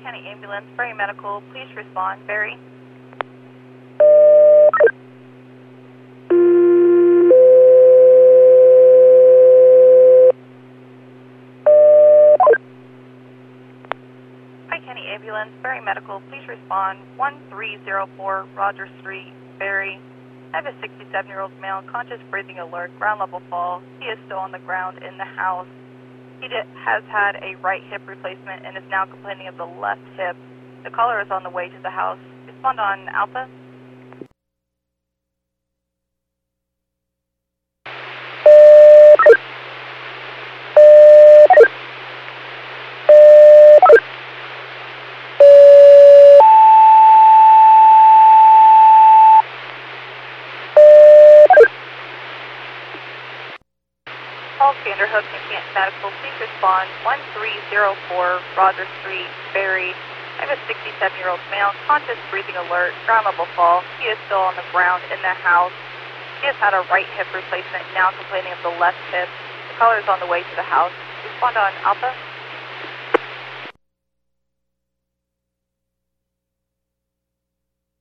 County Ambulance, Berry Medical, please respond. Berry. Pike County Ambulance, Berry Medical, please respond. 1304 Rogers Street, Berry. I have a 67-year-old male, conscious breathing alert, ground level fall. He is still on the ground in the house. He has had a right hip replacement and is now complaining of the left hip. The caller is on the way to the house. Respond on Alpha. Call Vanderhook and Canton Medical, please respond. 1304 Rogers Street, Berry. I have a 67-year-old male, conscious breathing alert, ground level fall. He is still on the ground in the house. He has had a right hip replacement, now complaining of the left hip. The caller is on the way to the house. Respond on Alpha.